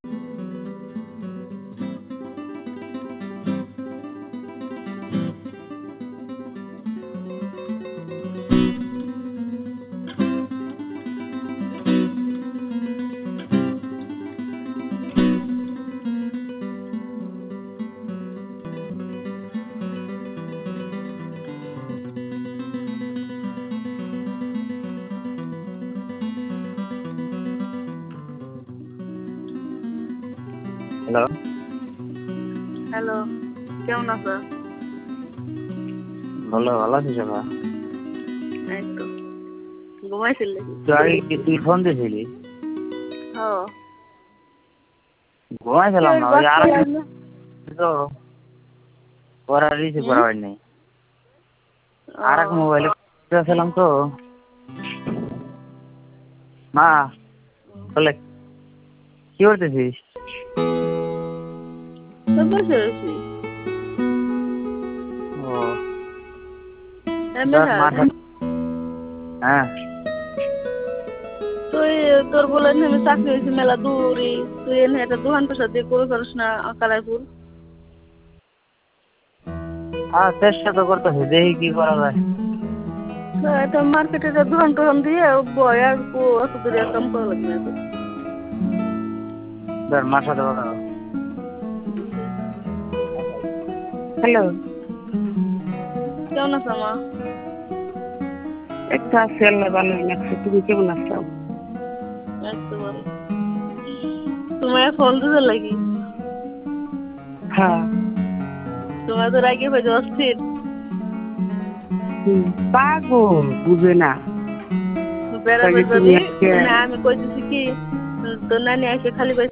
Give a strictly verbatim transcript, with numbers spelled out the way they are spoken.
Hello hello, কেমন আছো? ভালো ভালো আছিস আপা? এই তো ঘুমাইছিলে? তুই আগে কি তুই ফোন দিয়েছিলি? ও ঘুমাইছিলাম না, ওই আর তো ওরা রিসিভ করা হয়নি। আর এক মোবাইলে ছিলাম তো। মা বলে কি করতেছিস? বসে রয়েছি। ও হ্যাঁ তুই তোর বলে আমি চাকরি হয়েছি মেলা দূরে, তুই এনে একটা দোকান পেশা দিয়ে করে পারিস না কালারপুর? হ্যাঁ চেষ্টা তো করতেছি, দেখি কি করা যায়। একটা মার্কেটে একটা দোকান টোকান দিয়ে বয় আর অত দূরে কাম করা লাগবে না। ধর মার সাথে কথা। হ্যালো, কেমন আছো মা? একটু আছি, আল্লাহ ভালো লাগছে। তুমি কেমন আছো? তোমার ফোন দিতে লাগি? হ্যাঁ, তোমার তো রাগে হয়ে অস্থির। পাগল বুঝে না। বেড়াবে যদি আমি কইতেছি কি তোর নানি এসে খালি